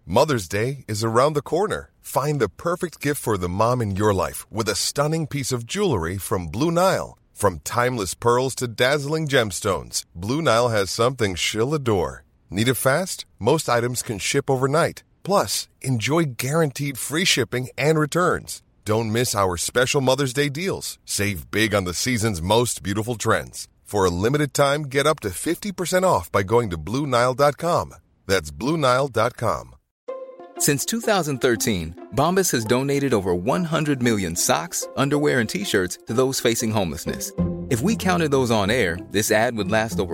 Mother's Day is around the corner. Find the perfect gift for the mom in your life with a stunning piece of jewelry from Blue Nile. From timeless pearls to dazzling gemstones, Blue Nile has something she'll adore. Need it fast? Most items can ship overnight. Plus, enjoy guaranteed free shipping and returns. Don't miss our special Mother's Day deals. Save big on the season's most beautiful trends. For a limited time, get up to 50% off by going to BlueNile.com. That's BlueNile.com. Since 2013, Bombas has donated over 100 million socks, underwear, and T-shirts to those facing homelessness. If we counted those on air, this ad would last over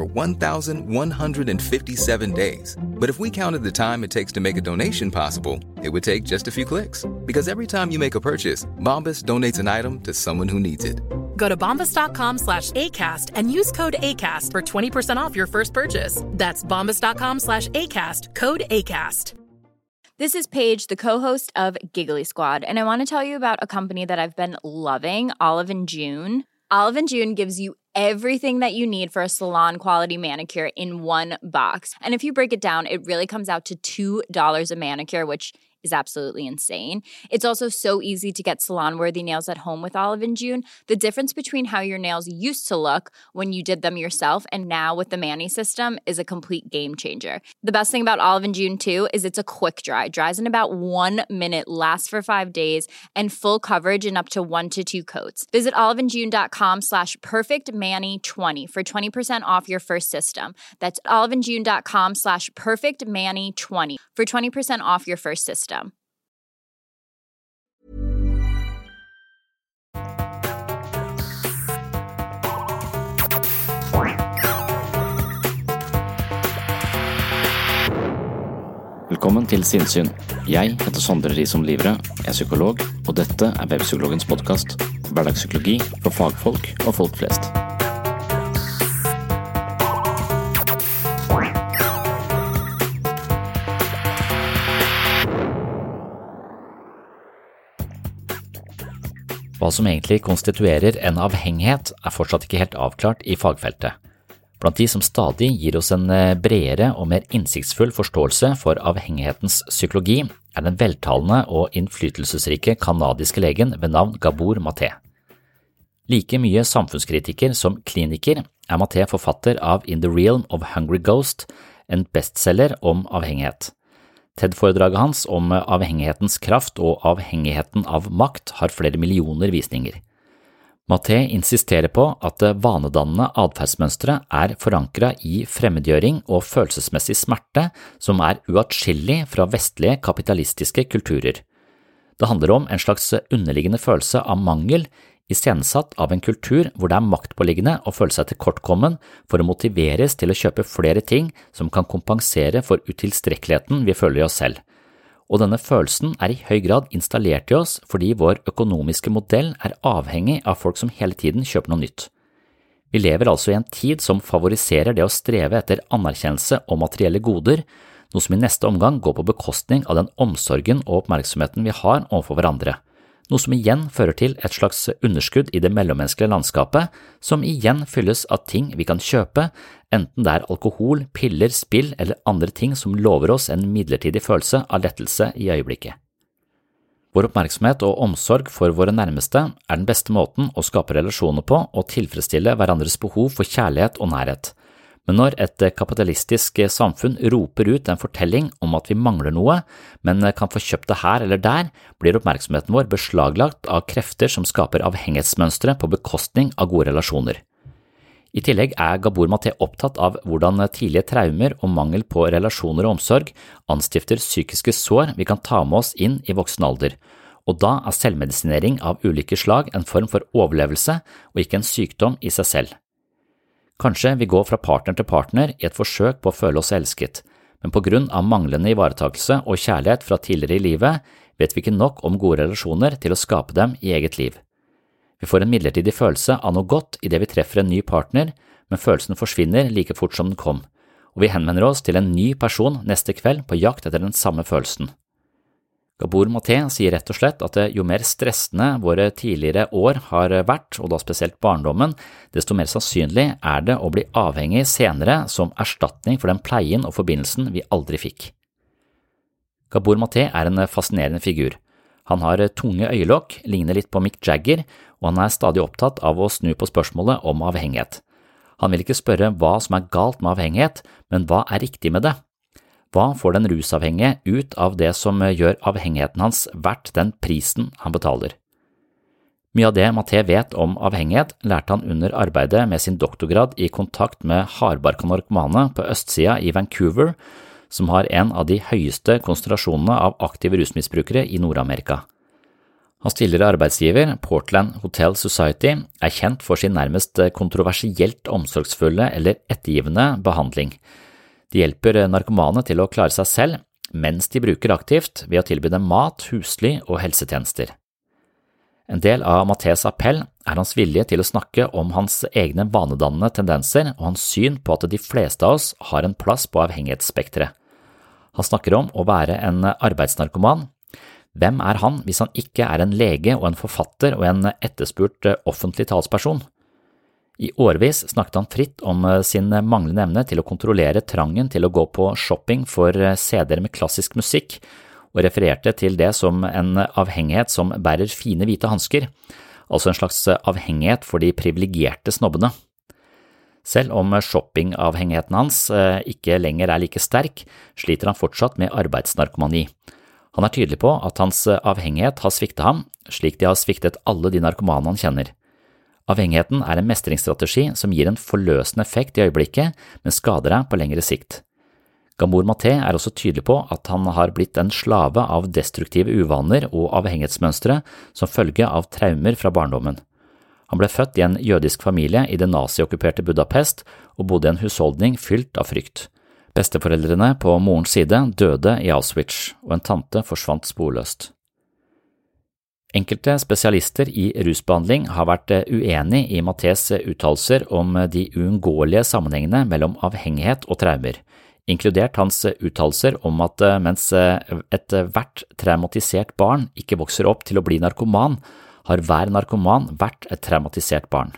1,157 days. But if we counted the time it takes to make a donation possible, it would take just a few clicks. Because every time you make a purchase, Bombas donates an item to someone who needs it. Go to bombas.com/ACAST and use code ACAST for 20% off your first purchase. That's bombas.com/ACAST, code ACAST. This is Paige, the co-host of Giggly Squad, and I want to tell you about a company that I've been loving, Olive & June. Olive & June gives you everything that you need for a salon-quality manicure in one box. And if you break it down, it really comes out to $2 a manicure, which is absolutely insane. It's also so easy to get salon-worthy nails at home with Olive & June. The difference between how your nails used to look when you did them yourself and now with the Mani system is a complete game changer. The best thing about Olive & June, too, is it's a quick dry. Dries in about 1 minute, lasts for 5 days, and full coverage in up to 1 to 2 coats. Visit oliveandjune.com/perfectmani20 for 20% off your first system. That's oliveandjune.com/perfectmani20 for 20% off your first system. Velkommen til Sinnsyn. Jeg heter Sondre Risom Livre, jeg er psykolog, og dette er Webpsykologens podcast. Hverdagspsykologi for fagfolk og folk flest. Hva som egentlig konstituerer en avhengighet er fortsatt ikke helt avklart i fagfeltet. Blant de som stadig gir oss en bredere og mer innsiktsfull forståelse for avhengighetens psykologi er den veltalende og innflytelsesrike kanadiske legen ved navn Gabor Maté. Like mye samfunnskritiker som kliniker er Maté forfatter av In the Realm of Hungry Ghost, en bestselger om avhengighet. TED-foredraget hans om avhengighetens kraft og avhengigheten av makt har flere millioner visninger. Maté insisterer på at vanedannende adferdsmønstre er forankret i fremmedgjøring og følelsesmessig smerte som er uatskillig fra vestlige kapitalistiske kulturer. Det handler om en slags underliggende følelse av mangel, iscenesatt av en kultur hvor det er maktpåliggende å føle seg tilkortkommen for å motiveres til å kjøpe flere ting som kan kompensere for utilstrekkeligheten vi føler i oss selv. Og denne følelsen er i høy grad installert i oss fordi vår økonomiske modell er avhengig av folk som hele tiden kjøper noe nytt. Vi lever altså i en tid som favoriserer det å streve etter anerkjennelse og materielle goder, noe som i neste omgang går på bekostning av den omsorgen og oppmerksomheten vi har overfor hverandre, noe som igjen fører til et slags underskudd i det mellommenneskelige landskapet, som igjen fylles av ting vi kan kjøpe, enten det er alkohol, piller, spill eller andre ting som lover oss en midlertidig følelse av lettelse i øyeblikket. Vår oppmerksomhet og omsorg for våre nærmeste er den beste måten å skape relasjoner på og tilfredsstille hverandres behov for kjærlighet og nærhet. Men når et kapitalistisk samfunn roper ut en fortelling om at vi mangler noe, men kan få kjøpt det her eller der, blir oppmerksomheten vår beslaglagt av krefter som skaper avhengighetsmønstre på bekostning av gode relasjoner. I tillegg er Gabor Maté opptatt av hvordan tidlige traumer og mangel på relasjoner og omsorg anstifter psykiske sår vi kan ta med oss inn i voksen alder, og da er selvmedisinering av ulike slag en form for overlevelse og ikke en sykdom i seg selv. Kanskje vi går fra partner til partner i et forsøk på å føle oss elsket, men på grunn av manglende ivaretakelse og kjærlighet fra tidligere i livet vet vi ikke nok om gode relasjoner til å skape dem i eget liv. Vi får en midlertidig følelse av noe godt i det vi treffer en ny partner, men følelsen forsvinner like fort som den kom, og vi henvender oss til en ny person neste kveld på jakt etter den samme følelsen. Gabor Maté sier rett og slett at jo mer stressende våre tidligere år har vært, og da spesielt barndommen, desto mer sannsynlig er det å bli avhengig senere som erstatning for den pleien og forbindelsen vi aldri fikk. Gabor Maté er en fascinerende figur. Han har tunge øyelokk, ligner litt på Mick Jagger, og han er stadig opptatt av å snu på spørsmålet om avhengighet. Han vil ikke spørre hva som er galt med avhengighet, men hva er riktig med det? Hva får den rusavhengige ut av det som gjør avhengigheten hans verdt den prisen han betaler? Mye av det Maté vet om avhengighet lærte han under arbeidet med sin doktorgrad i kontakt med hardbarka narkomane på østsida i Vancouver, som har en av de høyeste konsentrasjonene av aktive rusmisbrukere i Nord-Amerika. Hans tidligere arbeidsgiver, Portland Hotel Society, er kjent for sin nærmest kontroversielt omsorgsfulle eller ettergivende behandling. De hjelper narkomane til å klare seg selv, mens de bruker aktivt ved å tilby dem mat, husly og helsetjenester. En del av Matés appell er hans vilje til å snakke om hans egne vanedannende tendenser og hans syn på at de fleste av oss har en plass på avhengighetsspekteret. Han snakker om å være en arbeidsnarkoman. Hvem er han hvis han ikke er en lege og en forfatter og en etterspurt offentlig talsperson? I årevis snakket han fritt om sin manglende evne til å kontrollere trangen til å gå på shopping for CD-er med klassisk musikk, og refererte til det som en avhengighet som bærer fine hvite hansker, altså en slags avhengighet for de privilegerte snobbene. Selv om shoppingavhengigheten hans ikke lenger er like sterk, sliter han fortsatt med arbeidsnarkomani. Han er tydelig på at hans avhengighet har sviktet ham, slik de har sviktet alle de narkomane han kjenner. Avhengigheten er en mestringsstrategi som gir en forløsende effekt i øyeblikket, men skader deg på lengre sikt. Gabor Maté er også tydelig på at han har blitt en slave av destruktive uvaner og avhengighetsmønstre som følge av traumer fra barndommen. Han ble født i en jødisk familie i det naziokkuperte Budapest og bodde i en husholdning fylt av frykt. Besteforeldrene på morens side døde i Auschwitz, og en tante forsvant sporløst. Enkelte spesialister i rusbehandling har vært uenig i Matés uttalelser om de uunngåelige sammenhengene mellom avhengighet og traumer, inkludert hans uttalelser om at mens hvert traumatisert barn ikke vokser opp til å bli narkoman, har hver narkoman vært et traumatisert barn.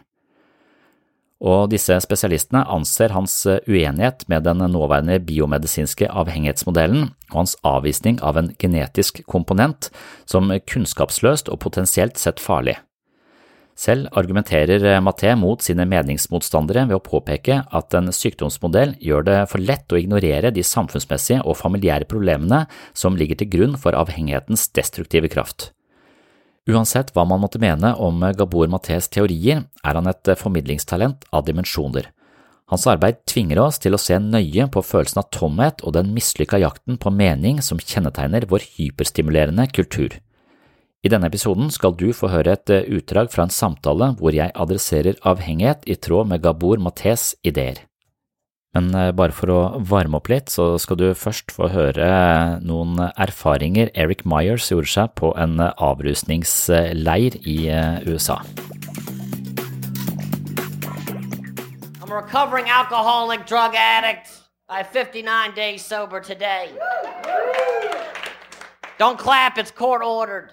Og disse spesialistene anser hans uenighet med den nåværende biomedisinske avhengighetsmodellen og hans avvisning av en genetisk komponent som kunnskapsløst og potensielt sett farlig. Selv argumenterer Maté mot sine meningsmotstandere ved å påpeke at en sykdomsmodell gjør det for lett å ignorere de samfunnsmessige og familiære problemene som ligger til grunn for avhengighetens destruktive kraft. Uansett hva man måtte mene om Gabor Matés teorier, er han et formidlingstalent av dimensjoner. Hans arbeid tvinger oss til å se nøye på følelsen av tomhet og den mislykka jakten på mening som kjennetegner vår hyperstimulerende kultur. I denne episoden skal du få høre et utdrag fra en samtale hvor jeg adresserer avhengighet i tråd med Gabor Matés ideer. Men bare for å varme opp litt, så skal du først få høre noen erfaringer Eric Myers gjorde seg på en avrusningsleir i USA. I'm a recovering alcoholic drug addict. I have 59 days sober today. Don't clap, it's court ordered.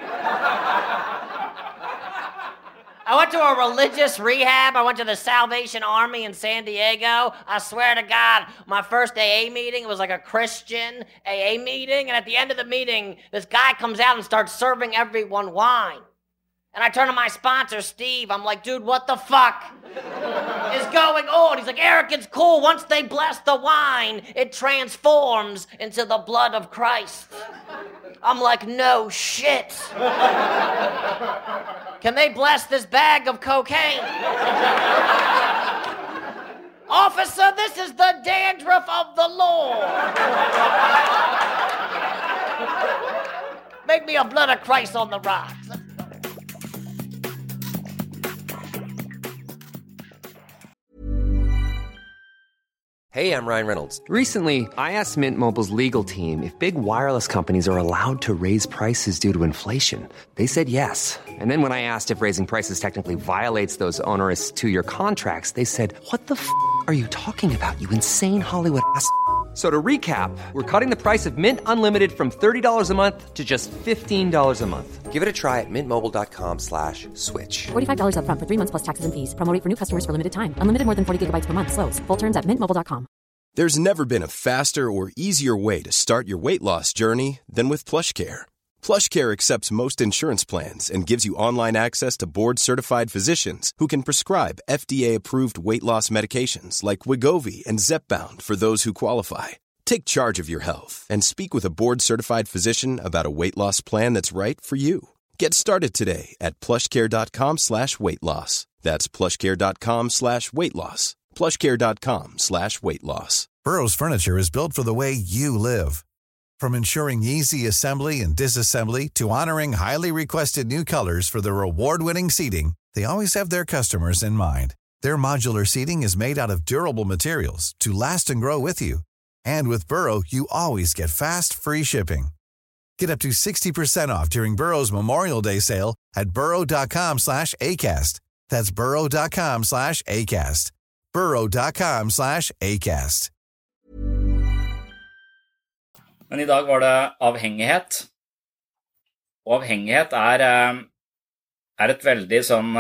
I went to a religious rehab. I went to the Salvation Army in San Diego. I swear to God, my first AA meeting, it was like a Christian AA meeting. And at the end of the meeting, this guy comes out and starts serving everyone wine. And I turn to my sponsor, Steve. I'm like, dude, what the fuck is going on? He's like, Eric, it's cool. Once they bless the wine, it transforms into the blood of Christ. I'm like, no shit. Can they bless this bag of cocaine? Officer, this is the dandruff of the Lord. Make me a blood of Christ on the rocks. Hey, I'm Ryan Reynolds. Recently, I asked Mint Mobile's legal team if big wireless companies are allowed to raise prices due to inflation. They said yes. And then when I asked if raising prices technically violates those onerous two-year contracts, they said, what the f*** are you talking about, you insane Hollywood ass f- So to recap, we're cutting the price of Mint Unlimited from $30 a month to just $15 a month. Give it a try at mintmobile.com/switch. $45 up front for 3 months plus taxes and fees. Promo rate for new customers for limited time. Unlimited more than 40 gigabytes per month. Slows full terms at mintmobile.com. There's never been a faster or easier way to start your weight loss journey than with PlushCare. PlushCare accepts most insurance plans and gives you online access to board-certified physicians who can prescribe FDA-approved weight loss medications like Wegovy and Zepbound for those who qualify. Take charge of your health and speak with a board-certified physician about a weight loss plan that's right for you. Get started today at plushcare.com/weight-loss. That's plushcare.com/weight-loss. plushcare.com/weight-loss. Burrow's furniture is built for the way you live. From ensuring easy assembly and disassembly to honoring highly requested new colors for their award-winning seating, they always have their customers in mind. Their modular seating is made out of durable materials to last and grow with you. And with Burrow, you always get fast, free shipping. Get up to 60% off during Burrow's Memorial Day sale at burrow.com/ACAST. That's burrow.com/ACAST. burrow.com/ACAST. Men I dag var det avhengighet. Og avhengighet er et veldig sånn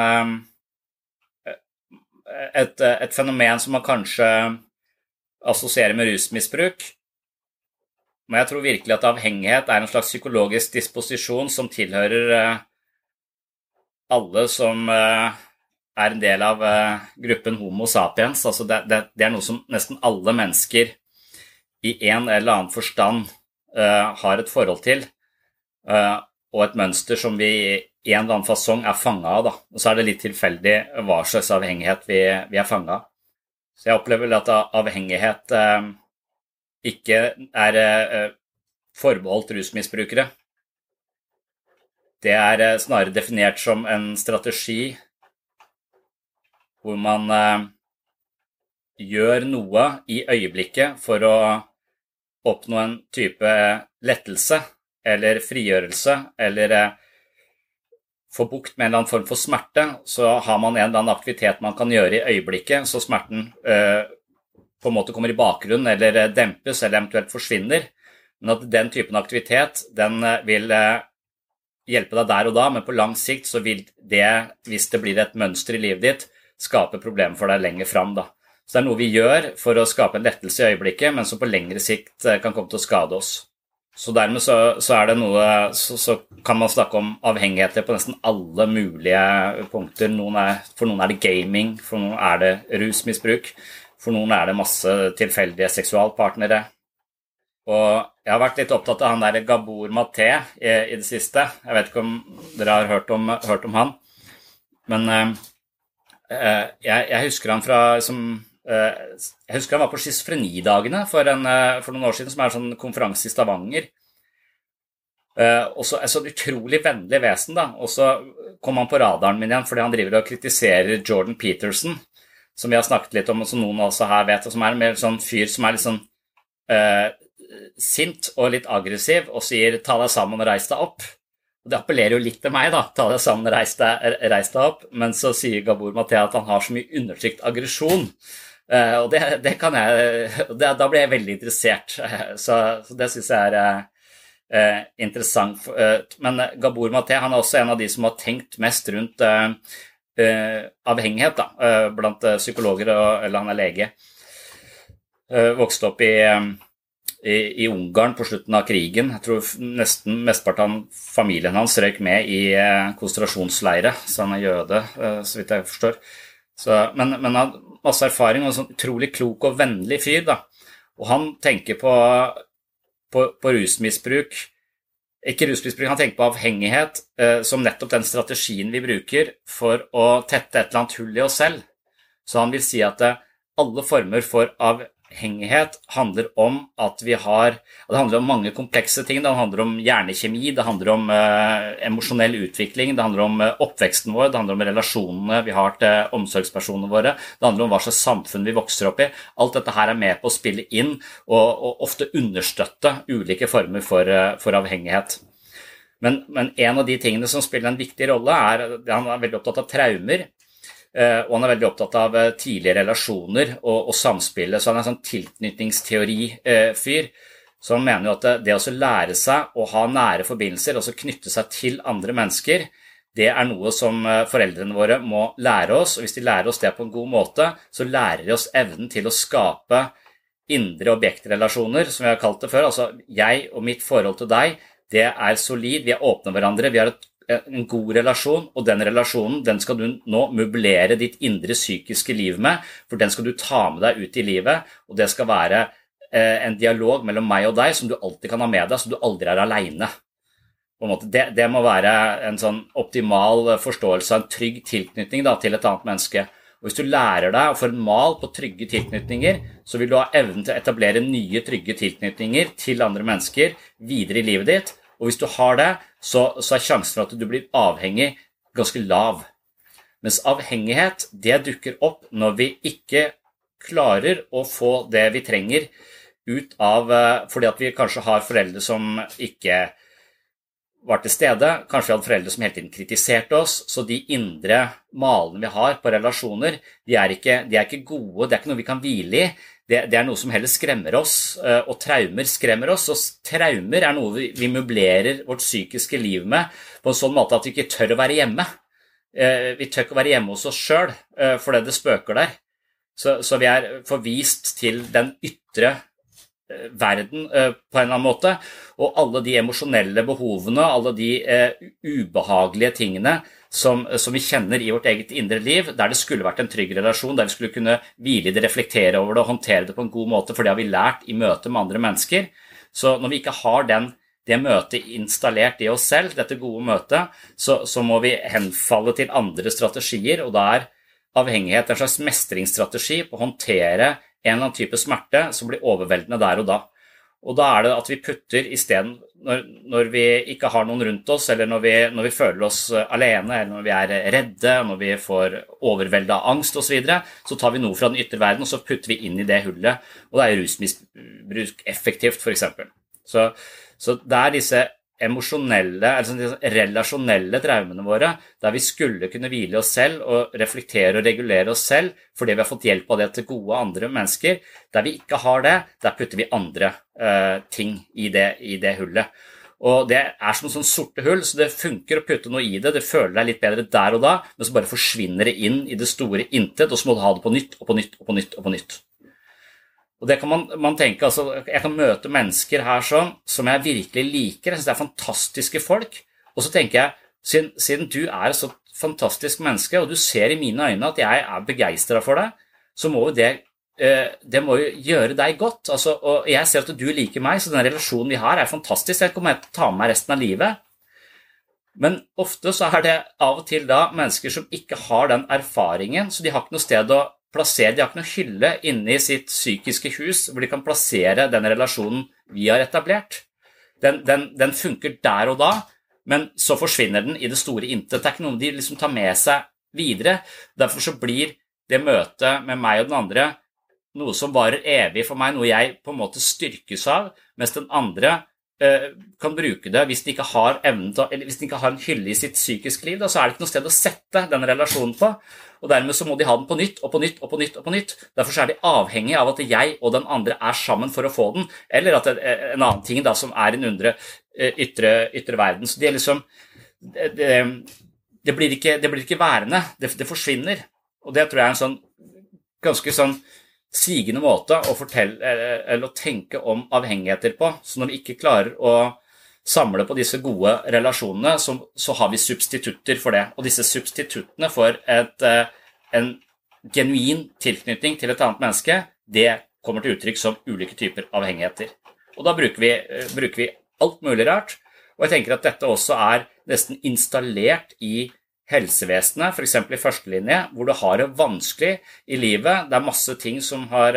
et fenomen som man kanskje assosierer med rusmisbruk. Men jeg tror virkelig at avhengighet er en slags psykologisk disposisjon som tilhører alle som er en del av gruppen Homo sapiens. Altså det noe som nesten alle mennesker I en eller annen forstand har et forhold til, og et mønster som vi I en eller annen fasong fanget av. Da. Og så det litt tilfeldig hva slags avhengighet vi fanget av. Så jeg opplever at avhengighet ikke forbeholdt rusmisbrukere. Det snarere definert som en strategi hvor man gjør noe I øyeblikket for å oppnå en type lettelse eller frigjørelse eller få bukt med en eller annen form for smerte, så har man en eller annen aktivitet man kan gjøre I øyeblikket, så smerten på en måte kommer I bakgrunnen eller dempes eller eventuelt forsvinner. Men at den typen aktivitet, den vil hjelpe deg der og da, men på lang sikt så vil det, hvis det blir et mønster I livet ditt, skape problemer for deg lenger frem da. Så det noe vi gjør for å skape en lettelse I øyeblikket, men som på lengre sikt kan komme til å skade oss. Så dermed så det noe, så kan man snakke om avhengigheter på nesten alle mulige punkter. For noen det gaming, for noen det rusmisbruk, for noen det masse tilfeldige seksualpartnere. Og jeg har vært litt opptatt av han der Gabor Maté I det siste. Jeg vet ikke om dere har hørt om han. Men jeg husker han fra jeg husker han var på schizofrenidagene for noen år siden, som en sånn konferanse I Stavanger. Og så så utrolig vennlig vesen da, og så kom han på radaren min igjen, fordi han driver og kritiserer Jordan Peterson, som vi har snakket litt om, og som noen også her vet, og som en mer sånn fyr som litt sånn sint og litt aggressiv, og sier, ta deg sammen og reis deg opp. Og det appellerer jo litt til meg da, ta deg sammen og reis deg opp, men så sier Gabor Maté at han har så mye undertrykt aggresjon, og det kan da blir jeg veldig interessert, så det synes jeg interessant. Men Gabor Maté, han også en av de som har tenkt mest rundt avhengighet da, blant psykologer, eller han lege. Vokste opp I Ungarn på slutten av krigen. Jeg tror nesten mestparten av familien hans røyk med I konsentrasjonsleire, så han jøde, så vidt jeg forstår. Men han har masse erfaring, og en sånn utrolig klok og vennlig fyr da. Og han tenker på rusmisbruk, ikke rusmisbruk, han tenker på avhengighet som nettopp den strategien vi bruker for å tette et eller annet hull I oss selv. Så han vil si at alle former for avhengighet handler om at det handler om mange komplekse ting, det handler om hjernekjemi, det handler om emosjonell utvikling, det handler om oppveksten vår, det handler om relasjonene vi har til omsorgspersonene våre, det handler om hva slags samfunn vi vokser opp I. Alt dette her med på å spille inn og ofte understøtte ulike former for avhengighet. Men en av de tingene som spiller en viktig rolle han veldig opptatt av traumer, og han veldig opptatt av tidlige relasjoner og samspillet, så han en sånn tilknytningsteori-fyr, så han mener jo at det å lære seg å ha nære forbindelser, og knytte seg til andre mennesker, det noe som foreldrene våre må lære oss, og hvis de lærer oss det på en god måte, så lærer de oss evnen til å skape indre objektrelasjoner, som vi har kalt det før, altså jeg og mitt forhold til deg, det solid, vi åpne hverandre, vi har en god relasjon, og den relasjonen, den skal du nå möblere ditt indre psykiske liv med, for den skal du ta med deg ut i livet, og det skal være en dialog mellom meg og deg som du alltid kan ha med deg, så du aldri alene. På en måte. Det må være en sånn optimal forståelse av en trygg tilknytning da, til et annet menneske. Og hvis du lærer deg å få en mal på trygge tilknytninger, så vil du ha evnen til å etablere nye trygge tilknytninger til andre mennesker videre i livet ditt. Og hvis du har det, så sjansen for at du blir avhengig ganske lav. Mens avhengighet, det dukker opp når vi ikke klarer å få det vi trenger ut av, fordi at vi kanskje har foreldre som ikke var til stede, kanskje vi hadde foreldre som hele tiden kritiserte oss, så de indre malene vi har på relasjoner, de er ikke gode, det er ikke noe vi kan hvile i, det noe som heller skremmer oss, og traumer skremmer oss, og traumer noe vi møblerer vårt psykiske liv med, på en sånn måte at vi ikke tør å være hjemme. Vi tør ikke å være hjemme hos oss selv, fordi det spøker der. Så vi forvist til den ytre verden på en eller annen måte, og alle de emosjonelle behovene, alle de ubehagelige tingene som vi kjenner i vårt eget indre liv, der det skulle vært en trygg relasjon, der vi skulle kunne hvile i det, reflektere over det og håndtere det på en god måte, for det har vi lært i møte med andre mennesker. Så når vi ikke har det møtet installert i oss selv, dette gode møtet, så må vi henfalle til andre strategier, og da avhengighet en slags mestringsstrategi på å håndtere en eller annen type smerte som blir overveldende der og da. Og da det at vi putter i stedet, når vi ikke har noen rundt oss, eller når vi føler oss alene, eller når vi redde, når vi får overveldet av angst og så videre, så tar vi noe fra den ytre verden, og så putter vi inn i det hullet, og det rusmisbruk effektivt, for eksempel. Så det disse emosjonelle, altså de relasjonelle traumene våre, der vi skulle kunne hvile oss selv og reflektere og regulere oss selv, fordi vi har fått hjelp av det til gode andre mennesker. Der vi ikke har det, der putter vi andre ting i det hullet. Og det som sånn sorte hull, så det funker å putte noe i det, det føler deg litt bedre der og da, men så bare forsvinner det inn i det store intet, og så må du ha det på nytt, og på nytt, og på nytt, og på nytt. Og det kan man tenke, altså, jeg kan møte mennesker her sånn, som jeg virkelig liker, jeg synes det fantastiske folk, og så tenker jeg, siden du et så fantastisk menneske, og du ser i mine øyne at jeg begeistret for deg, så må jo det må jo gjøre deg godt, altså, og jeg ser at du liker meg, så den relasjonen vi har fantastisk, jeg kommer til å ta med meg resten av livet. Men ofte så det av og til da mennesker som ikke har den erfaringen, så de har ikke noe sted å plassere, de har ikke noe hylle inne i sitt psykiske hus hvor de kan plassere den relasjonen vi har etablert. Den funker der og da, men så forsvinner den i det store intet. Det ikke noe de liksom tar med seg videre. Derfor så blir det møtet med meg og den andre noe som varer evig for meg, noe jeg på en måte styrkes av, mens den andre kan bruke det hvis de ikke har evnen til, eller hvis de ikke har en hylle i sitt psykiske liv, da, så det ikke noe sted å sette den relasjonen på, og dermed så må de ha den på nytt, og på nytt, og på nytt, og på nytt. Derfor så de avhengig av at jeg og den andre sammen for å få den, eller at en annen ting da, som en undre ytre verden. Så det liksom, det blir ikke værende, det forsvinner, og det tror jeg en sånn, ganske sånn, sigende måte å fortelle eller å tenke om avhengigheter på. Så når vi ikke klarer å samle på disse gode relasjonene, så har vi substitutter for det. Og disse substituttene for en genuin tilknytning til et annet menneske, det kommer til uttrykk som ulike typer avhengigheter. Og da bruker vi alt mulig rart. Og jeg tenker at dette også nesten installert i helsevesenet, for eksempel i førstelinje, hvor du har det vanskelig i livet. Det masse ting som har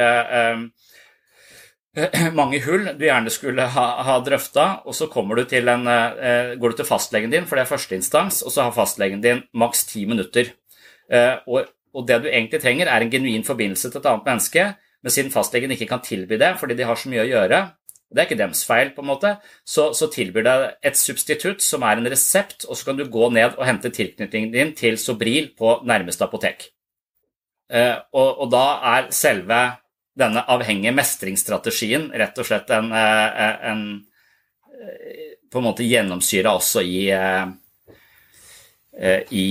mange hull du gjerne skulle ha drøftet, og så kommer du til går du til fastlegen din, for det første instans, og så har fastlegen din maks 10 minutter. Og det du egentlig trenger en genuin forbindelse til et annet menneske, men siden fastlegen ikke kan tilby det, fordi de har så mye å gjøre, det ikke deres feil på en måte, så tilbyr det et substitutt som en resept, og så kan du gå ned og hente tilknytningen din til Sobril på nærmeste apotek. Og da selve denne avhengige mestringsstrategien rett og slett en på en måte gjennomsyret også i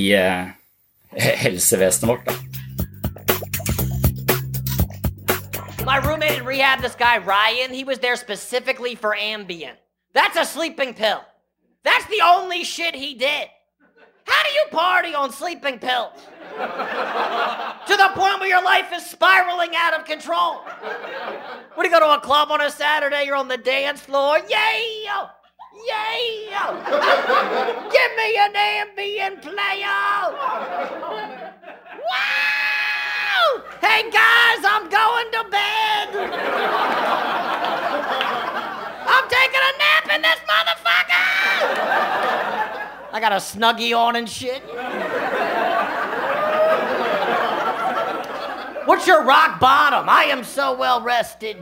helsevesenet vårt da. My roommate in rehab have this guy, Ryan. He was there specifically for Ambien. That's a sleeping pill. That's the only shit he did. How do you party on sleeping pills? To the point where your life is spiraling out of control. When you go to a club on a Saturday, you're on the dance floor. Yeah! Yeah! Give me an Ambien player! Wow! Hey guys, I'm going to bed! I'm taking a nap in this motherfucker! I got a Snuggie on and shit. What's your rock bottom? I am so well rested.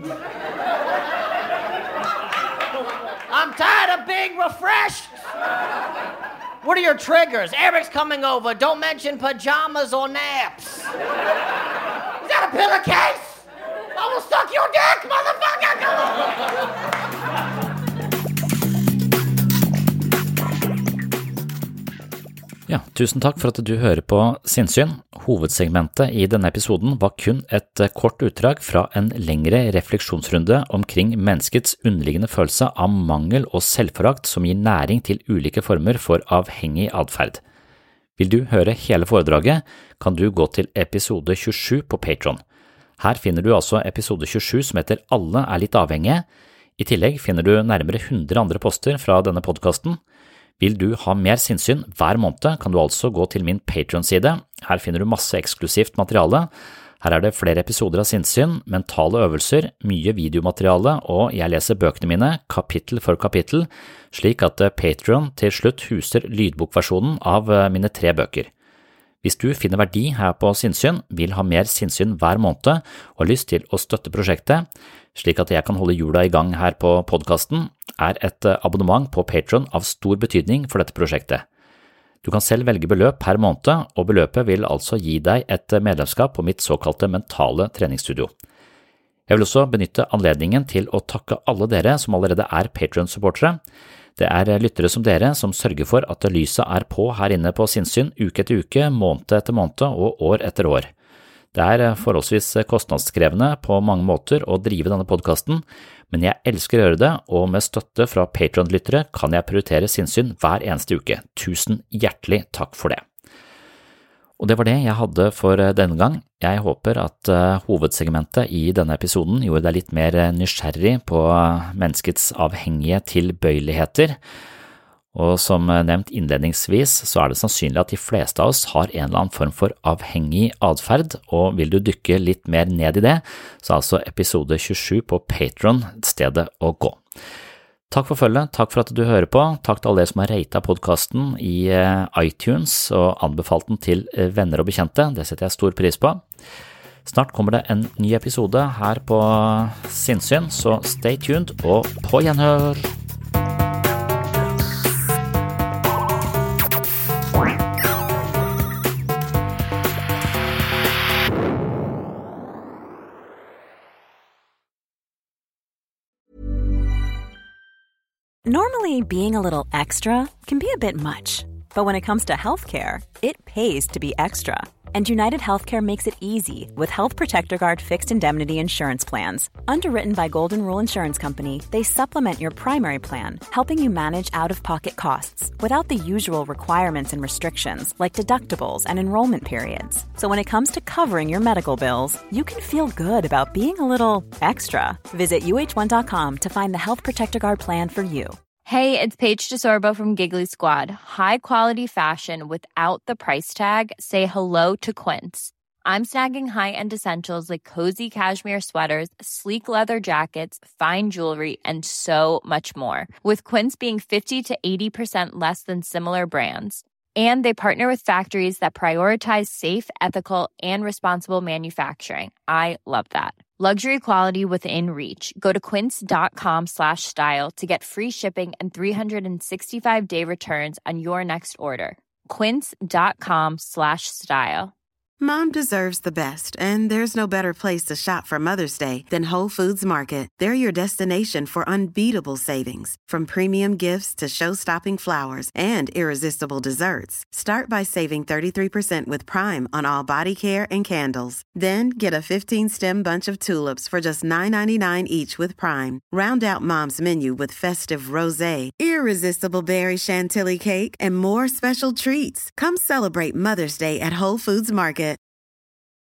I'm tired of being refreshed. What are your triggers? Eric's coming over. Don't mention pajamas or naps. Is that a pillowcase? I will suck your dick, motherfucker! Ja, tusen takk for at du hører på Sinnsyn. Hovedsegmentet i denne episoden var kun et kort utdrag fra en lengre refleksjonsrunde omkring menneskets underliggende følelse av mangel og selvforakt som gir næring til ulike former for avhengig adferd. Vil du høre hele foredraget, kan du gå til episode 27 på Patreon. Her finner du altså episode 27 som heter Alle er litt avhengige. I tillegg finner du nærmere 100 andre poster fra denne podcasten. Vil du ha mer sinnssyn hver måned, kan du altså gå til min Patreon-side. Her finner du masse eksklusivt materiale. Her er det flere episoder av sinnssyn, mentale øvelser, mye videomateriale, og jeg leser bøkene mine kapittel for kapittel, slik at Patreon til slutt huser lydbokversjonen av mine 3 bøker. Hvis du finner verdi her på sinnssyn, vil ha mer sinnssyn hver måned og har lyst til å støtte prosjektet, slik at jeg kan holde hjula i gang her på podcasten, er et abonnement på Patreon av stor betydning for dette prosjektet. Du kan selv velge beløp per måned, og beløpet vil altså gi deg et medlemskap på mitt såkalte mentale treningsstudio. Jeg vil også benytte anledningen til å takke alle dere som allerede er Patreon-supportere. Det er lyttere som dere som sørger for at lyset er på her inne på Sinnsyn uke etter uke, måned etter måned og år etter år. Det er forholdsvis kostnadskrevende på mange måter å drive denne podcasten, men jeg elsker å gjøre det, og med støtte fra Patreon-lyttere kan jeg prioritere sinnssyn hver eneste uke. Tusen hjertelig takk for det. Og det var det jeg hadde for denne gang. Jeg håper at hovedsegmentet i denne episoden gjorde deg litt mer nysgjerrig på menneskets avhengige tilbøyeligheter. Og som nevnt innledningsvis så er det sannsynlig at de fleste av oss har en eller annen form for avhengig adferd, og vil du dykke litt mer ned i det, så er altså episode 27 på Patreon stedet å gå. Takk for følget, takk for at du hører på, takk til alle dere som har ratet podcasten i iTunes og anbefalt den til venner og bekjente, det setter jeg stor pris på. Snart kommer det en ny episode her på Sinnsyn, så stay tuned og på gjenhør! Normally, being a little extra can be a bit much, but when it comes to healthcare, it pays to be extra. And United Healthcare makes it easy with Health Protector Guard fixed indemnity insurance plans. Underwritten by Golden Rule Insurance Company, they supplement your primary plan, helping you manage out-of-pocket costs without the usual requirements and restrictions like deductibles and enrollment periods. So when it comes to covering your medical bills, you can feel good about being a little extra. Visit uh1.com to find the Health Protector Guard plan for you. Hey, it's Paige DeSorbo from Giggly Squad. High quality fashion without the price tag. Say hello to Quince. I'm snagging high-end essentials like cozy cashmere sweaters, sleek leather jackets, fine jewelry, and so much more. With Quince being 50 to 80% less than similar brands. And they partner with factories that prioritize safe, ethical, and responsible manufacturing. I love that. Luxury quality within reach. Go to quince.com/style to get free shipping and 365-day returns on your next order. Quince.com/style. Mom deserves the best, and there's no better place to shop for Mother's Day than Whole Foods Market. They're your destination for unbeatable savings, from premium gifts to show-stopping flowers and irresistible desserts. Start by saving 33% with Prime on all body care and candles. Then get a 15-stem bunch of tulips for just $9.99 each with Prime. Round out Mom's menu with festive rosé, irresistible berry chantilly cake, and more special treats. Come celebrate Mother's Day at Whole Foods Market.